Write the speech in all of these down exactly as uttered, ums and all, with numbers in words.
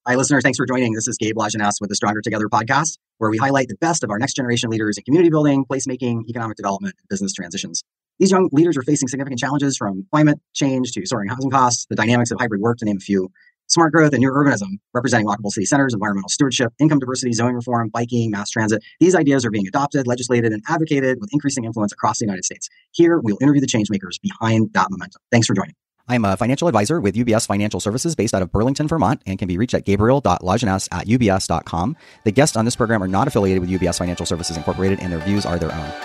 Hi, listeners. Thanks for joining. This is Gabe Lajeunesse with the Stronger Together podcast, where we highlight the best of our next generation leaders in community building, placemaking, economic development, and business transitions. These young leaders are facing significant challenges from climate change to soaring housing costs, the dynamics of hybrid work, to name a few. Smart growth and new urbanism, representing walkable city centers, environmental stewardship, income diversity, zoning reform, biking, mass transit. These ideas are being adopted, legislated, and advocated with increasing influence across the United States. Here, we'll interview the changemakers behind that momentum. Thanks for joining. I'm a financial advisor with U B S Financial Services based out of Burlington, Vermont, and can be reached at gabriel dot lajeunesse at u b s dot com. The guests on this program are not affiliated with U B S Financial Services Incorporated, and their views are their own.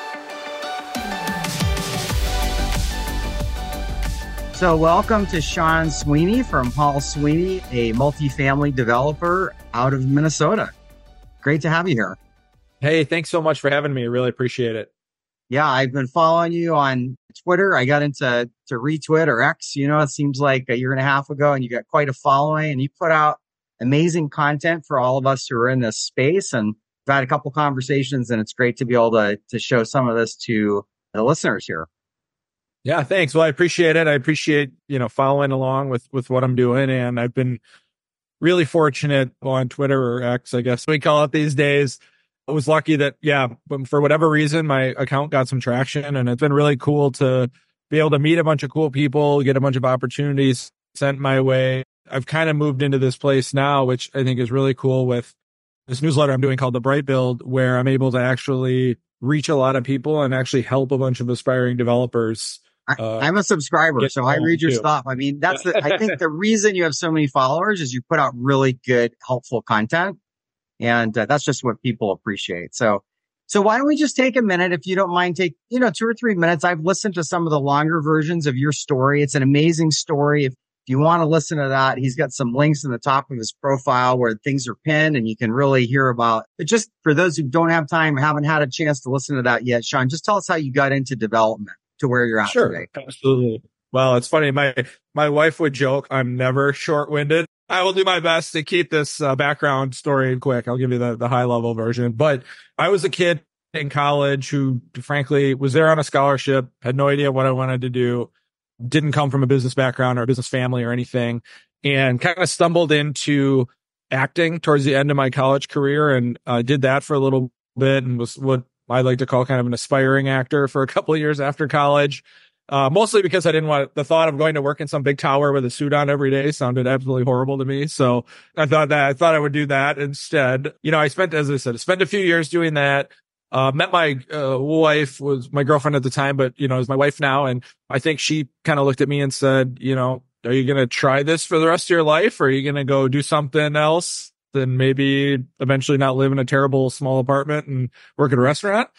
So welcome to Sean Sweeney from Paul Sweeney, a multifamily developer out of Minnesota. Great to have you here. Hey, thanks so much for having me. I really appreciate it. Yeah, I've been following you on Twitter. I got into to retweet or X, you know, it seems like a year and a half ago, and you got quite a following, and you put out amazing content for all of us who are in this space. And I've had a couple conversations, and it's great to be able to, to show some of this to the listeners here. Yeah, thanks. Well, I appreciate it. I appreciate, you know, following along with, with what I'm doing. And I've been really fortunate on Twitter, or X, I guess we call it these days. I was lucky that, yeah, for whatever reason, my account got some traction, and it's been really cool to be able to meet a bunch of cool people, get a bunch of opportunities sent my way. I've kind of moved into this place now, which I think is really cool, with this newsletter I'm doing called The Bright Build, where I'm able to actually reach a lot of people and actually help a bunch of aspiring developers. Uh, I'm a subscriber, so I read your too. stuff. I mean, that's the, I think the reason you have so many followers is you put out really good, helpful content. And uh, that's just what people appreciate. So, so why don't we just take a minute, if you don't mind, take, you know, two or three minutes. I've listened to some of the longer versions of your story. It's an amazing story. If, if you want to listen to that, he's got some links in the top of his profile where things are pinned and you can really hear about it. Just for those who don't have time, haven't had a chance to listen to that yet, Sean, just tell us how you got into development to where you're at sure, today. Absolutely. Well, it's funny. My, my wife would joke, I'm never short-winded. I will do my best to keep this uh, background story quick. I'll give you the, the high level version. But I was a kid in college who, frankly, was there on a scholarship, had no idea what I wanted to do, didn't come from a business background or a business family or anything, and kind of stumbled into acting towards the end of my college career, and uh, did that for a little bit, and was what I like to call kind of an aspiring actor for a couple of years after college. Uh, mostly because I didn't want the thought of going to work in some big tower with a suit on every day sounded absolutely horrible to me. So I thought that I thought I would do that instead. You know, I spent, as I said, I spent a few years doing that. Uh, met my uh, wife, was my girlfriend at the time, but you know, is my wife now. And I think she kind of looked at me and said, you know, are you going to try this for the rest of your life? Or are you going to go do something else? Then maybe eventually not live in a terrible small apartment and work at a restaurant.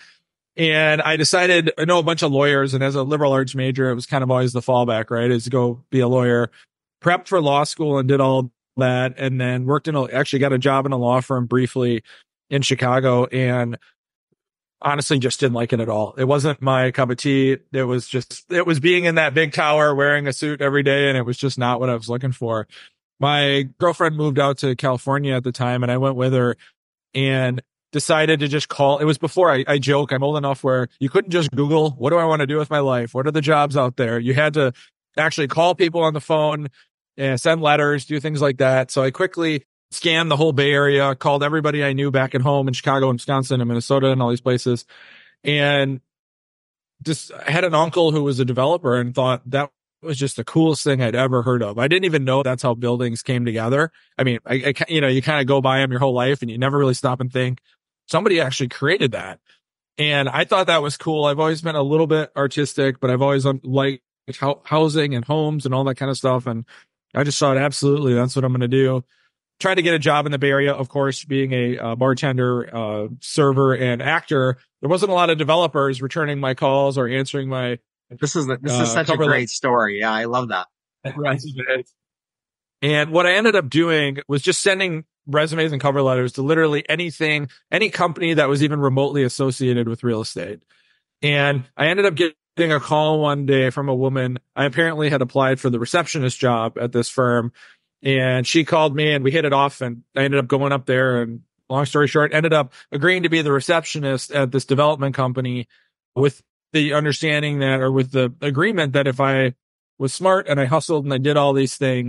And I decided, I know a bunch of lawyers, and as a liberal arts major, it was kind of always the fallback, right? Is to go be a lawyer. Prepped for law school and did all that, and then worked in a, actually got a job in a law firm briefly in Chicago, and honestly just didn't like it at all. It wasn't my cup of tea. It was just, it was being in that big tower wearing a suit every day, and it was just not what I was looking for. My girlfriend moved out to California at the time, and I went with her, and decided to just call. It was before I, I joke, I'm old enough where you couldn't just Google, what do I want to do with my life? What are the jobs out there? You had to actually call people on the phone and send letters, do things like that. So I quickly scanned the whole Bay Area, called everybody I knew back at home in Chicago and Wisconsin and Minnesota and all these places. And just I had an uncle who was a developer and thought that was just the coolest thing I'd ever heard of. I didn't even know that's how buildings came together. I mean, I, I you know, you kind of go by them your whole life and you never really stop and think, somebody actually created that. And I thought that was cool. I've always been a little bit artistic, but I've always liked housing and homes and all that kind of stuff. And I just thought, absolutely, that's what I'm going to do. Tried to get a job in the Bay Area, of course, being a uh, bartender, uh, server, and actor. There wasn't a lot of developers returning my calls or answering my. This is the, this is uh, such a great list. story. Yeah, I love that. Right. And what I ended up doing was just sending resumes and cover letters to literally anything, any company that was even remotely associated with real estate. And I ended up getting a call one day from a woman. I apparently had applied for the receptionist job at this firm, and she called me and we hit it off, and I ended up going up there, and long story short, ended up agreeing to be the receptionist at this development company with the understanding that, or with the agreement that if I was smart and I hustled and I did all these things,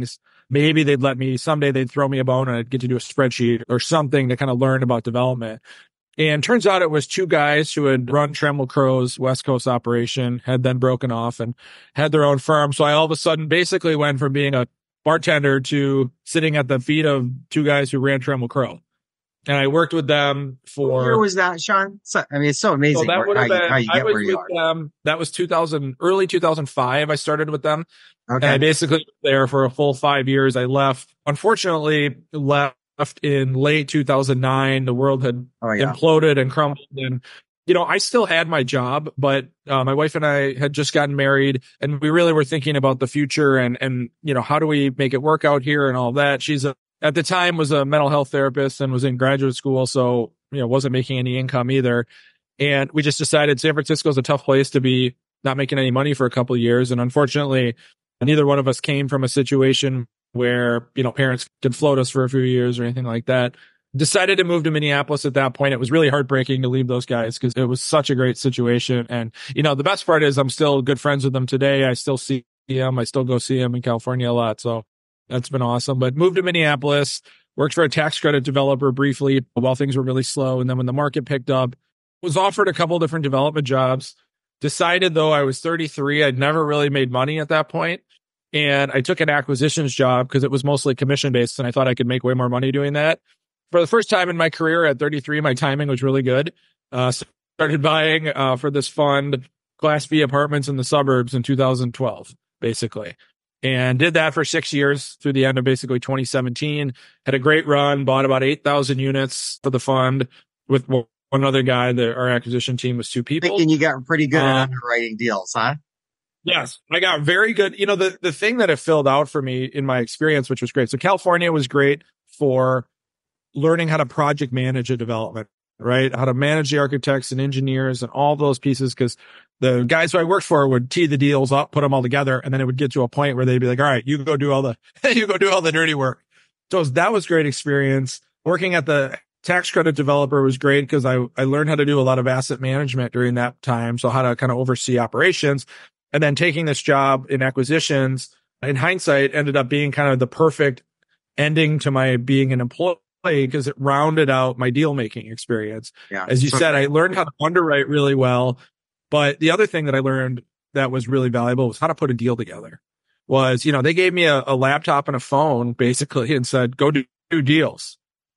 maybe they'd let me, someday they'd throw me a bone and I'd get to do a spreadsheet or something to kind of learn about development. And turns out it was two guys who had run Trammell Crow's West Coast operation, had then broken off and had their own firm. So I all of a sudden basically went from being a bartender to sitting at the feet of two guys who ran Trammell Crow. And I worked with them for... What year was that, Sean? So, I mean, it's so amazing so that would have how, been, you, how you I get was where you with are. them. That was two thousand, early two thousand five. I started with them. Okay. And I basically was there for a full five years. I left, unfortunately, left in late two thousand nine. The world had oh, yeah. imploded and crumbled. And, you know, I still had my job, but uh, my wife and I had just gotten married and we really were thinking about the future and, and, you know, how do we make it work out here and all that. She's a, at the time was a mental health therapist and was in graduate school. So, you know, wasn't making any income either. And we just decided San Francisco is a tough place to be, not making any money for a couple of years. And unfortunately, neither one of us came from a situation where, you know, parents could float us for a few years or anything like that. Decided to move to Minneapolis at that point. It was really heartbreaking to leave those guys because it was such a great situation. And, you know, the best part is I'm still good friends with them today. I still see them. I still go see them in California a lot. So that's been awesome. But moved to Minneapolis, worked for a tax credit developer briefly while things were really slow. And then when the market picked up, was offered a couple different development jobs. Decided though I was thirty-three, I'd never really made money at that point. And I took an acquisitions job because it was mostly commission based and I thought I could make way more money doing that. For the first time in my career at thirty-three, my timing was really good. Uh, started buying uh, for this fund, Class B apartments in the suburbs in two thousand twelve, basically. And did that for six years through the end of basically twenty seventeen. Had a great run, bought about eight thousand units for the fund with one other guy. The, our acquisition team was two people. Thinking you got pretty good at uh, underwriting deals, huh? Yes, I got very good. You know, the, the thing that it filled out for me in my experience, which was great. So California was great for learning how to project manage a development, right? How to manage the architects and engineers and all those pieces. Cause the guys who I worked for would tee the deals up, put them all together. And then it would get to a point where they'd be like, all right, you go do all the, you go do all the dirty work. So that was great experience. Working at the tax credit developer was great because I, I learned how to do a lot of asset management during that time. So how to kind of oversee operations. And then taking this job in acquisitions, in hindsight, ended up being kind of the perfect ending to my being an employee because it rounded out my deal making experience. Yeah. As you said, I learned how to underwrite really well. But the other thing that I learned that was really valuable was how to put a deal together. Was, you know, they gave me a, a laptop and a phone basically and said, go do, do deals.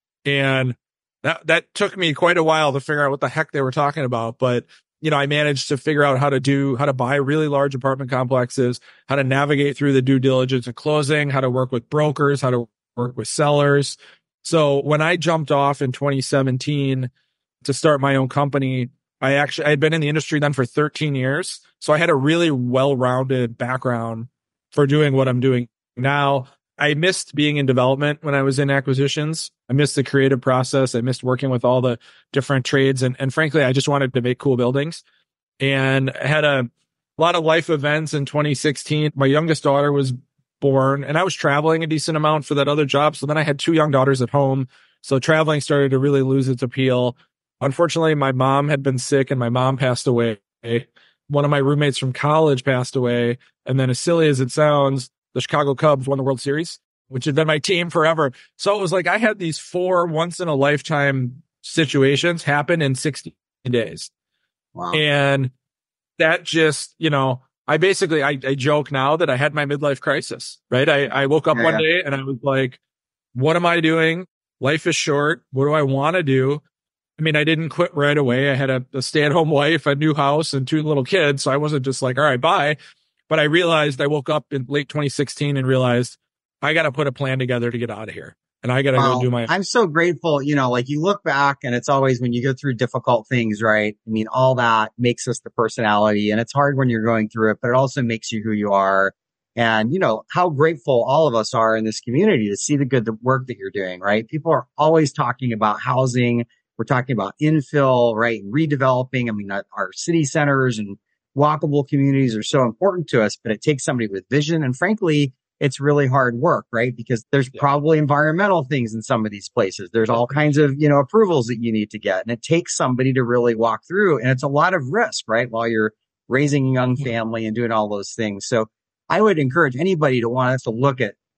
And that, that took me quite a while to figure out what the heck they were talking about. But you know, I managed to figure out how to do, how to buy really large apartment complexes, how to navigate through the due diligence and closing, how to work with brokers, how to work with sellers. So when I jumped off in twenty seventeen to start my own company, I actually, I had been in the industry then for thirteen years. So I had a really well-rounded background for doing what I'm doing now. I missed being in development when I was in acquisitions. I missed the creative process. I missed working with all the different trades. And, and frankly, I just wanted to make cool buildings and I had a lot of life events in twenty sixteen. My youngest daughter was born and I was traveling a decent amount for that other job. So then I had two young daughters at home. So traveling started to really lose its appeal. Unfortunately, my mom had been sick and my mom passed away. One of my roommates from college passed away. And then as silly as it sounds, the Chicago Cubs won the World Series, which had been my team forever. So it was like I had these four once in a lifetime situations happen in sixty days. Wow. And that just, you know, I basically, I, I joke now that I had my midlife crisis, right? I, I woke up yeah, one yeah. day and I was like, what am I doing? Life is short. What do I want to do? I mean, I didn't quit right away. I had a, a stay-at-home wife, a new house, and two little kids. So I wasn't just like, all right, bye. But I realized I woke up in late twenty sixteen and realized I got to put a plan together to get out of here. And I got to well, go do my. I'm so grateful. You know, like you look back and it's always when you go through difficult things, right? I mean, all that makes us the personality and it's hard when you're going through it, but it also makes you who you are. And, you know, how grateful all of us are in this community to see the good work that you're doing, right? People are always talking about housing. We're talking about infill, right? Redeveloping. I mean, our city centers and walkable communities are so important to us, but it takes somebody with vision. And frankly, it's really hard work, right? Because there's yeah. probably environmental things in some of these places. There's all kinds of, you know, approvals that you need to get. And it takes somebody to really walk through. And it's a lot of risk, right? While you're raising a young family and doing all those things. So I would encourage anybody to want us to look at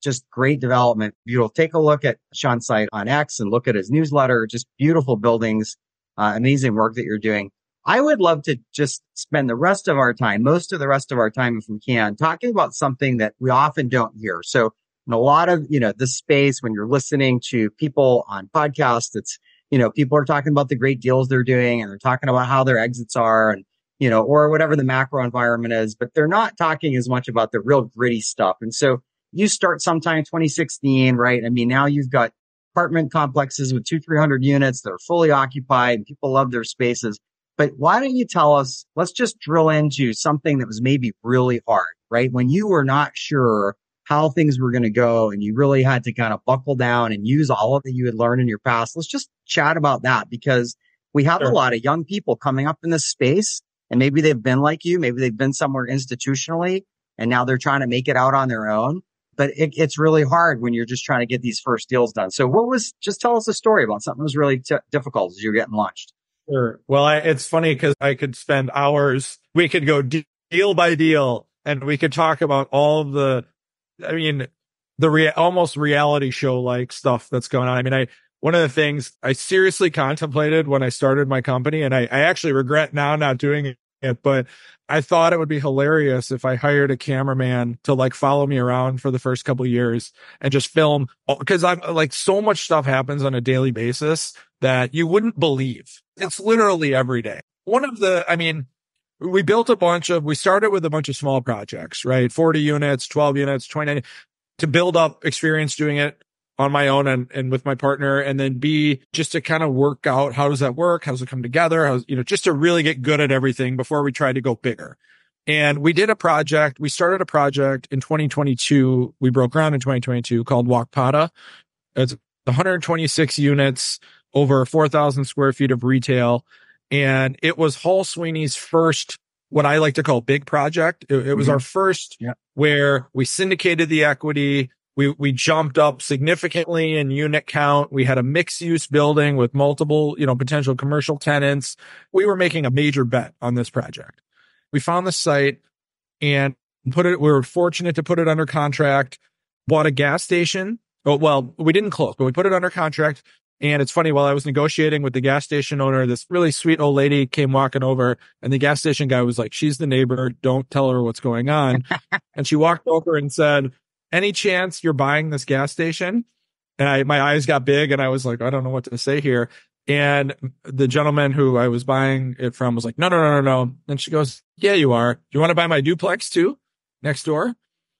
just great development. You'll take a look at Sean's site on X and look at his newsletter, just beautiful buildings, uh, amazing work that you're doing. I would love to just spend the rest of our time, most of the rest of our time, if we can, talking about something that we often don't hear. So in a lot of, you know, this space, when you're listening to people on podcasts, it's, you know, people are talking about the great deals they're doing and they're talking about how their exits are and, you know, or whatever the macro environment is, but they're not talking as much about the real gritty stuff. And so you start sometime in twenty sixteen, right? I mean, now you've got apartment complexes with two, three hundred units that are fully occupied and people love their spaces. But why don't you tell us, let's just drill into something that was maybe really hard, right? When you were not sure how things were going to go and you really had to kind of buckle down and use all of that you had learned in your past. Let's just chat about that because we have Sure. a lot of young people coming up in this space and maybe they've been like you, maybe they've been somewhere institutionally and now they're trying to make it out on their own. But it, it's really hard when you're just trying to get these first deals done. So what was, just tell us a story about something that was really t- difficult as you're getting launched. Sure. Well, I, it's funny because I could spend hours. We could go de- deal by deal, and we could talk about all of the, I mean, the rea- almost reality show like stuff that's going on. I mean, I one of the things I seriously contemplated when I started my company, and I, I actually regret now not doing it, but I thought it would be hilarious if I hired a cameraman to like follow me around for the first couple of years and just film, because I'm like, so much stuff happens on a daily basis that you wouldn't believe. It's literally every day. One of the, I mean, we built a bunch of, we started with a bunch of small projects, right? forty units, twelve units, twenty-nine, to build up experience doing it on my own and, and with my partner. And then B, just to kind of work out, how does that work? How does it come together? How, you know, just to really get good at everything before we try to go bigger. And we did a project. We started a project in twenty twenty-two. We broke ground in twenty twenty-two called Wakpata. It's one hundred twenty-six units, over four thousand square feet of retail. And it was Hall Sweeney's first, what I like to call big project. It, it was mm-hmm. our first yeah. where we syndicated the equity. We, we jumped up significantly in unit count. We had a mixed use building with multiple, you know, potential commercial tenants. We were making a major bet on this project. We found the site and put it, we were fortunate to put it under contract, bought a gas station. Oh, well, we didn't close, but we put it under contract. And it's funny, while I was negotiating with the gas station owner, this really sweet old lady came walking over and the gas station guy was like, she's the neighbor. Don't tell her what's going on. And she walked over and said, any chance you're buying this gas station? And I, my eyes got big and I was like, I don't know what to say here. And the gentleman who I was buying it from was like, no, no, no, no, no. And she goes, yeah, you are. Do you want to buy my duplex too next door?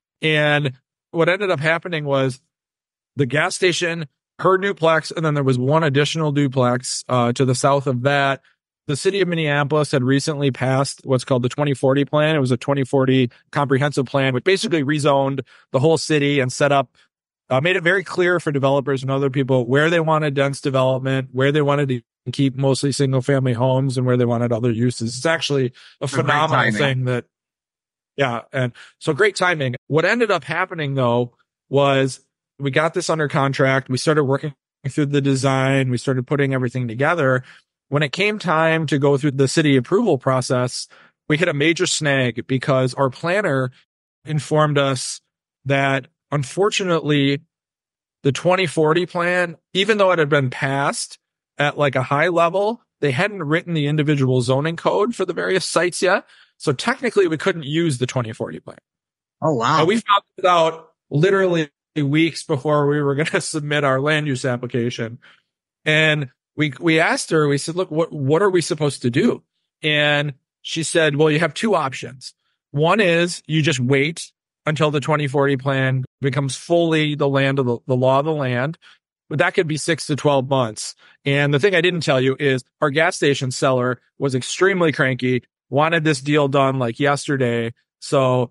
And what ended up happening was the gas station, her duplex, and then there was one additional duplex uh, to the south of that. The city of Minneapolis had recently passed what's called the twenty forty plan. It was a twenty forty comprehensive plan, which basically rezoned the whole city and set up, uh, made it very clear for developers and other people where they wanted dense development, where they wanted to keep mostly single family homes, and where they wanted other uses. It's actually a phenomenal thing that, yeah. And so great timing. What ended up happening though was we got this under contract. We started working through the design. We started putting everything together. When it came time to go through the city approval process, we hit a major snag because our planner informed us that unfortunately the twenty forty plan, even though it had been passed at like a high level, they hadn't written the individual zoning code for the various sites yet. So technically we couldn't use the twenty forty plan. Oh, wow. And we found it out literally weeks before we were going to submit our land use application. And we, we asked her, we said, look, what, what are we supposed to do? And she said, well, you have two options. One is you just wait until the twenty forty plan becomes fully the land of the, the law of the land. But that could be six to twelve months. And the thing I didn't tell you is our gas station seller was extremely cranky, wanted this deal done like yesterday. So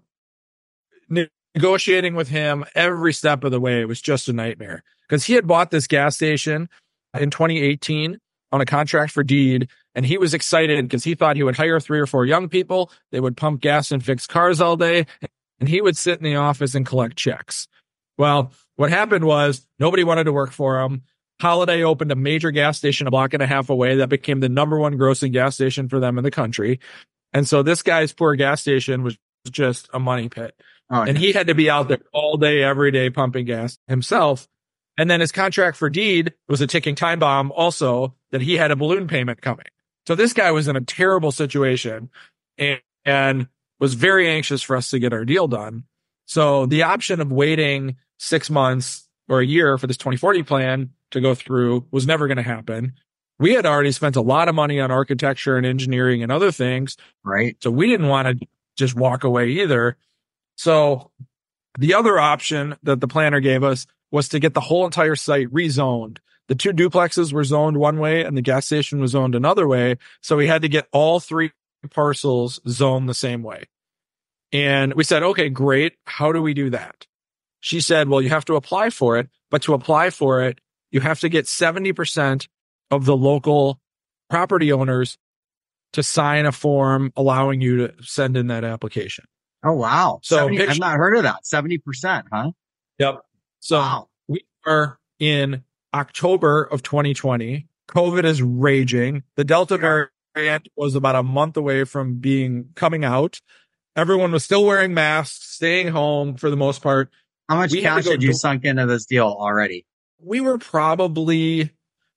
negotiating with him every step of the way, it was just a nightmare because he had bought this gas station in twenty eighteen on a contract for deed. And he was excited because he thought he would hire three or four young people. They would pump gas and fix cars all day. And he would sit in the office and collect checks. Well, what happened was nobody wanted to work for him. Holiday opened a major gas station a block and a half away that became the number one grossing gas station for them in the country. And so this guy's poor gas station was just a money pit. Oh, okay. And he had to be out there all day, every day, pumping gas himself. And then his contract for deed was a ticking time bomb also, that he had a balloon payment coming. So this guy was in a terrible situation and, and was very anxious for us to get our deal done. So the option of waiting six months or a year for this twenty forty plan to go through was never going to happen. We had already spent a lot of money on architecture and engineering and other things. Right. So we didn't want to just walk away either. So the other option that the planner gave us was to get the whole entire site rezoned. The two duplexes were zoned one way and the gas station was zoned another way. So we had to get all three parcels zoned the same way. And we said, okay, great. How do we do that? She said, well, you have to apply for it, but to apply for it, you have to get seventy percent of the local property owners to sign a form allowing you to send in that application. Oh, wow. So seventy, I've not heard of that. seventy percent, huh? Yep. So wow. We are in October of twenty twenty. COVID is raging. The Delta variant was about a month away from being coming out. Everyone was still wearing masks, staying home for the most part. How much we cash had you do- sunk into this deal already? We were probably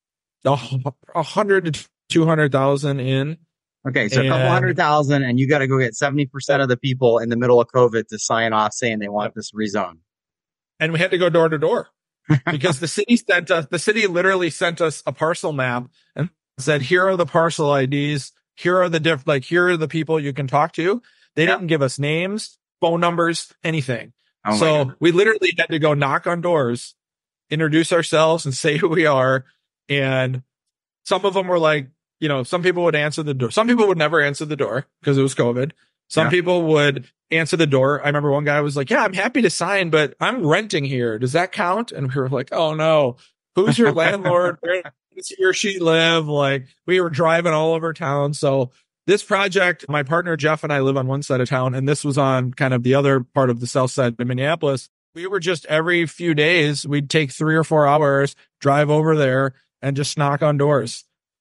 a hundred to two hundred thousand in. Okay, so and, a couple hundred thousand, and you got to go get seventy percent of the people in the middle of COVID to sign off saying they want this rezone. And we had to go door to door because the city sent us, the city literally sent us a parcel map and said, here are the parcel I Ds. Here are the diff, like, here are the people you can talk to. They yeah. didn't give us names, phone numbers, anything. Oh so we literally had to go knock on doors, introduce ourselves and say who we are. And some of them were like, you know, some people would answer the door. Some people would never answer the door because it was COVID. Some yeah. people would answer the door. I remember one guy was like, yeah, I'm happy to sign, but I'm renting here. Does that count? And we were like, oh no, who's your landlord? Where does he or she live? Like, we were driving all over town. So this project, my partner Jeff and I live on one side of town, and this was on kind of the other part of the south side of Minneapolis. We were just every few days, we'd take three or four hours, drive over there and just knock on doors.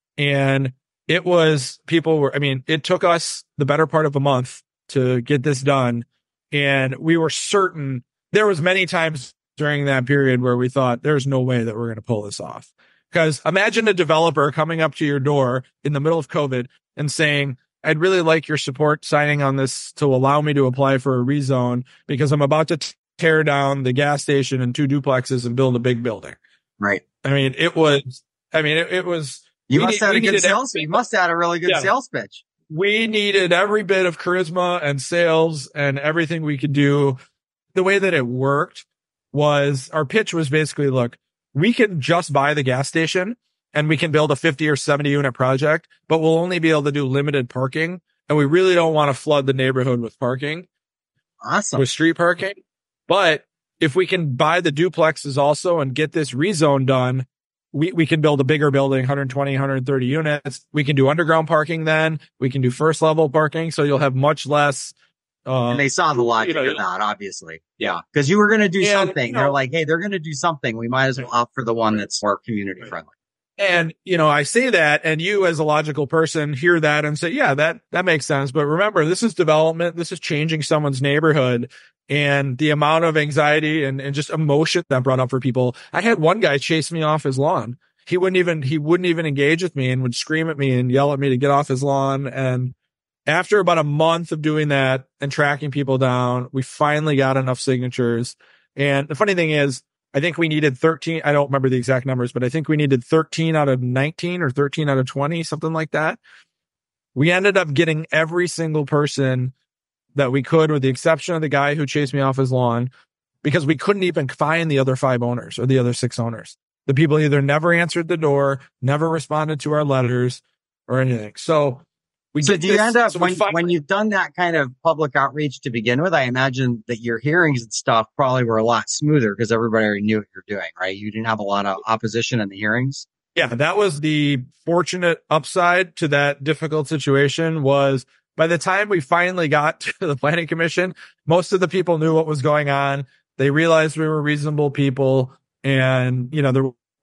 And it was, people were, I mean, it took us the better part of a month to get this done. And we were certain, there was many times during that period where we thought there's no way that we're going to pull this off. Because imagine a developer coming up to your door in the middle of COVID and saying, I'd really like your support signing on this to allow me to apply for a rezone because I'm about to t- tear down the gas station and two duplexes and build a big building. Right. I mean, it was, I mean, it, it was, you must have had a good sales, you must have had a really good yeah. sales pitch. We needed every bit of charisma and sales and everything we could do. The way that it worked was our pitch was basically, look, we can just buy the gas station and we can build a fifty or seventy unit project, but we'll only be able to do limited parking. And we really don't want to flood the neighborhood with parking. Awesome. With street parking. But if we can buy the duplexes also and get this rezone done, we, we can build a bigger building, one hundred twenty, one hundred thirty units. We can do underground parking then. We can do first level parking. So you'll have much less. Uh, and they saw the logic you know, of that, obviously. Yeah. Because you were going to do and, something. You know, they're like, hey, they're going to do something. We might as well opt for the one that's more community friendly. And, you know, I say that and you as a logical person hear that and say, yeah, that, that makes sense. But remember, this is development. This is changing someone's neighborhood. And the amount of anxiety and, and just emotion that brought up for people. I had one guy chase me off his lawn. He wouldn't even, he wouldn't even engage with me and would scream at me and yell at me to get off his lawn. And after about a month of doing that and tracking people down, we finally got enough signatures. And the funny thing is, I think we needed thirteen. I don't remember the exact numbers, but I think we needed thirteen out of nineteen or thirteen out of twenty, something like that. We ended up getting every single person that we could, with the exception of the guy who chased me off his lawn, because we couldn't even find the other five owners or the other six owners. The people either never answered the door, never responded to our letters or anything. So we So do you this, end up, so when, finally, when you've done that kind of public outreach to begin with, I imagine that your hearings and stuff probably were a lot smoother because everybody already knew what you're doing, right? You didn't have a lot of opposition in the hearings. Yeah, that was the fortunate upside to that difficult situation. Was by the time we finally got to the planning commission, most of the people knew what was going on. They realized we were reasonable people, and, you know, there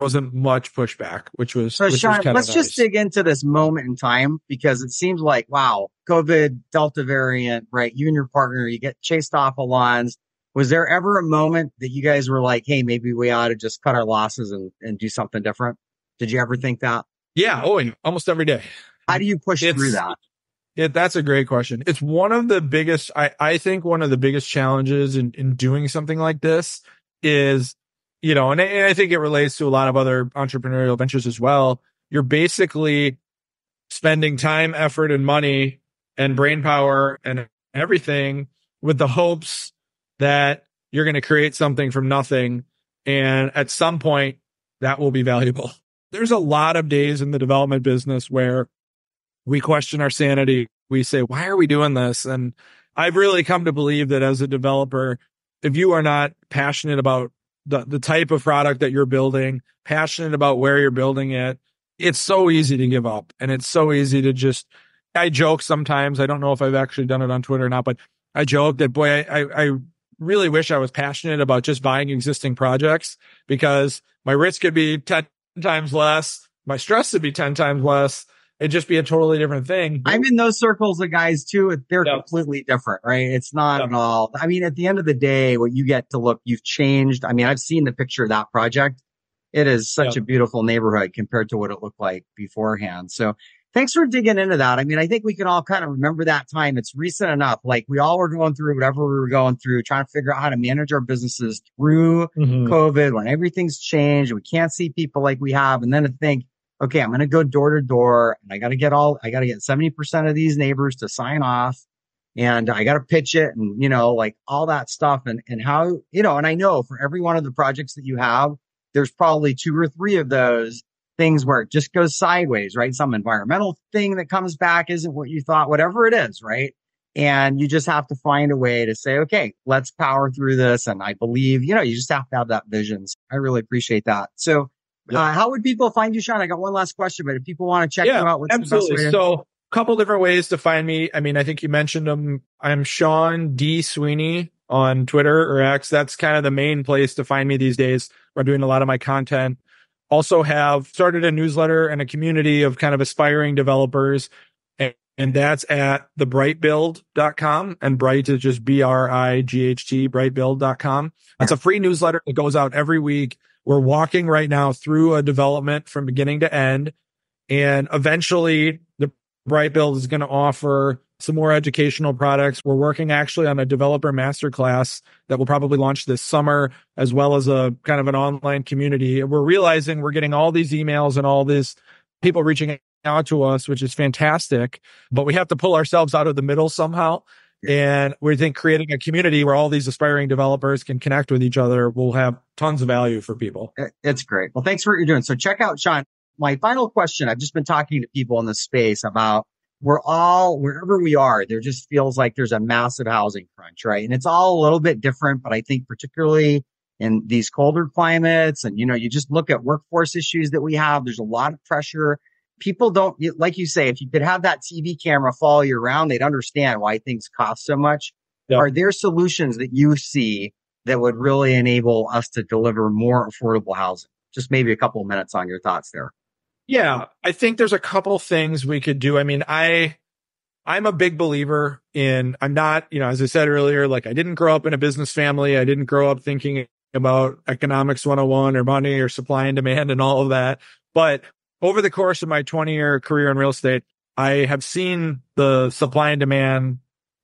wasn't much pushback, which was, so which Sean, was let's nice. just dig into this moment in time, because it seems like, wow, COVID, Delta variant, right? You and your partner, you get chased off of lawns. Was there ever a moment that you guys were like, hey, maybe we ought to just cut our losses and, and do something different? Did you ever think that? Yeah. Oh, and almost every day. How do you push It's, through that? It, that's a great question. It's one of the biggest, I, I think one of the biggest challenges in, in doing something like this is, you know, and, and I think it relates to a lot of other entrepreneurial ventures as well. You're basically spending time, effort, and money and brain power and everything with the hopes that you're going to create something from nothing. And at some point that will be valuable. There's a lot of days in the development business where we question our sanity. We say, why are we doing this? And I've really come to believe that as a developer, if you are not passionate about the, the type of product that you're building, passionate about where you're building it, it's so easy to give up. And it's so easy to just, I joke sometimes, I don't know if I've actually done it on Twitter or not, but I joke that, boy, I, I, I really wish I was passionate about just buying existing projects, because my risk would be ten times less. My stress would be ten times less. It'd just be a totally different thing. I'm in those circles of guys too. They're Yep. completely different, right? It's not Yep. at all. I mean, at the end of the day, what you get to look, you've changed. I mean, I've seen the picture of that project. It is such Yep. a beautiful neighborhood compared to what it looked like beforehand. So thanks for digging into that. I mean, I think we can all kind of remember that time. It's recent enough. Like we all were going through whatever we were going through, trying to figure out how to manage our businesses through Mhm. COVID when everything's changed. We can't see people like we have. And then to think, okay, I'm going to go door to door and I got to get all, I got to get seventy percent of these neighbors to sign off, and I got to pitch it, and, you know, like all that stuff, and, and how, you know, and I know for every one of the projects that you have, there's probably two or three of those things where it just goes sideways, right? Some environmental thing that comes back isn't what you thought, whatever it is, right? And you just have to find a way to say, okay, let's power through this. And I believe, you know, you just have to have that vision. So I really appreciate that. So Yep. uh, how would people find you, Sean? I got one last question, but if people want to check Yeah, you out, what's absolutely. the best way to- So a couple different ways to find me. I mean, I think you mentioned them. I'm Sean D. Sweeney on Twitter or X. That's kind of the main place to find me these days, where I'm doing a lot of my content. Also have started a newsletter and a community of kind of aspiring developers. And, and that's at the bright build dot com. And Bright is just B R I G H T, bright build dot com. It's a free newsletter that goes out every week. We're walking right now through a development from beginning to end. And eventually the Bright Build is going to offer some more educational products. We're working actually on a developer masterclass that will probably launch this summer, as well as a kind of an online community. And we're realizing we're getting all these emails and all these people reaching out to us, which is fantastic, but we have to pull ourselves out of the middle somehow. And we think creating a community where all these aspiring developers can connect with each other will have tons of value for people. It's great. Well, thanks for what you're doing. So check out Sean. My final question, I've just been talking to people in this space about, we're all, wherever we are, there just feels like there's a massive housing crunch, right? And it's all a little bit different, but I think particularly in these colder climates, and, you know, you just look at workforce issues that we have, there's a lot of pressure. People don't, like you say, if you could have that T V camera follow you around, they'd understand why things cost so much. Yep. Are there solutions that you see that would really enable us to deliver more affordable housing? Just maybe a couple of minutes on your thoughts there. Yeah, I think there's a couple things we could do. I mean, I, I'm a big believer in, I'm not, you know, as I said earlier, like I didn't grow up in a business family. I didn't grow up thinking about economics one oh one or money or supply and demand and all of that. But over the course of my twenty year career in real estate, I have seen the supply and demand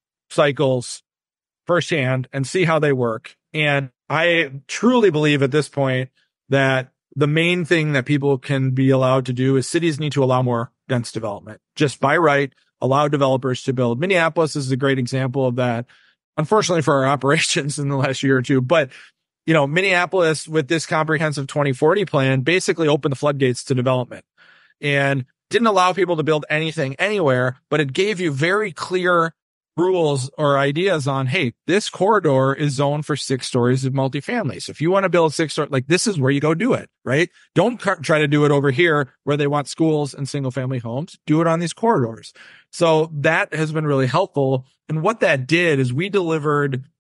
cycles firsthand and see how they work. And I truly believe at this point that the main thing that people can be allowed to do is cities need to allow more dense development. Just by right, allow developers to build. Minneapolis is a great example of that, unfortunately for our operations in the last year or two. But, you know, Minneapolis with this comprehensive twenty forty plan basically opened the floodgates to development and didn't allow people to build anything anywhere, but it gave you very clear rules or ideas on, hey, this corridor is zoned for six stories of multifamily. So if you want to build six stories, like this is where you go do it, right? Don't try to do it over here where they want schools and single family homes. Do it on these corridors. So that has been really helpful. And what that did is we delivered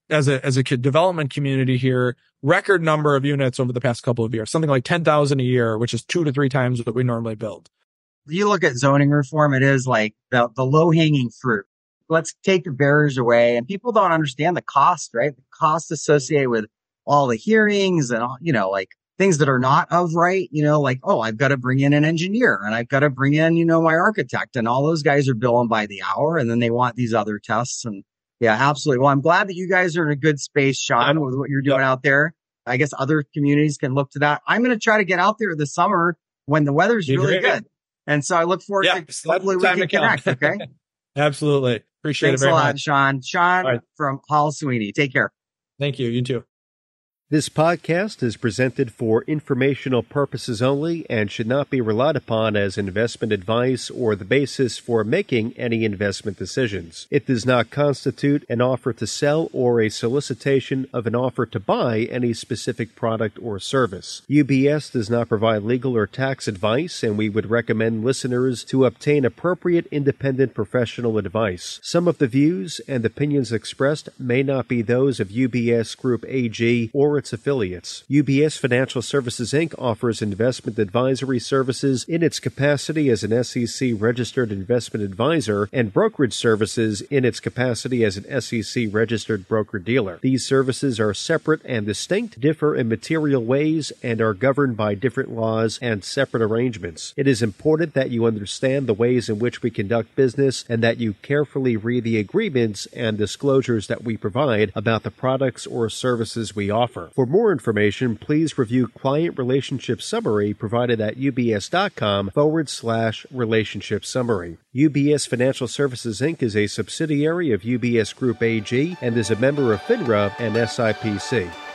as a, as a development community here, record number of units over the past couple of years, something like ten thousand a year, which is two to three times what we normally build. You look at zoning reform, it is like the, the low hanging fruit. Let's take the barriers away. And people don't understand the cost, right? The cost associated with all the hearings and all, you know, like things that are not of right, you know, like, oh, I've got to bring in an engineer and I've got to bring in, you know, my architect, and all those guys are billing by the hour, and then they want these other tests. And yeah, absolutely. Well, I'm glad that you guys are in a good space, Sean, with what you're doing out there. I guess other communities can look to that. I'm going to try to get out there this summer when the weather's Be really great. good. And so I look forward yeah, to hopefully we can connect. Okay. Absolutely. Appreciate Thanks it very a lot, much. Sean. Sean right. from Hall Sweeney. Take care. Thank you. You too. This podcast is presented for informational purposes only and should not be relied upon as investment advice or the basis for making any investment decisions. It does not constitute an offer to sell or a solicitation of an offer to buy any specific product or service. U B S does not provide legal or tax advice, and we would recommend listeners to obtain appropriate independent professional advice. Some of the views and opinions expressed may not be those of U B S Group A G or its affiliates. U B S Financial Services, Incorporated offers investment advisory services in its capacity as an S E C-registered investment advisor and brokerage services in its capacity as an S E C-registered broker-dealer. These services are separate and distinct, differ in material ways, and are governed by different laws and separate arrangements. It is important that you understand the ways in which we conduct business and that you carefully read the agreements and disclosures that we provide about the products or services we offer. For more information, please review Client Relationship Summary provided at ubs.com forward slash relationship summary. U B S Financial Services, Incorporated is a subsidiary of U B S Group A G and is a member of FINRA and S I P C.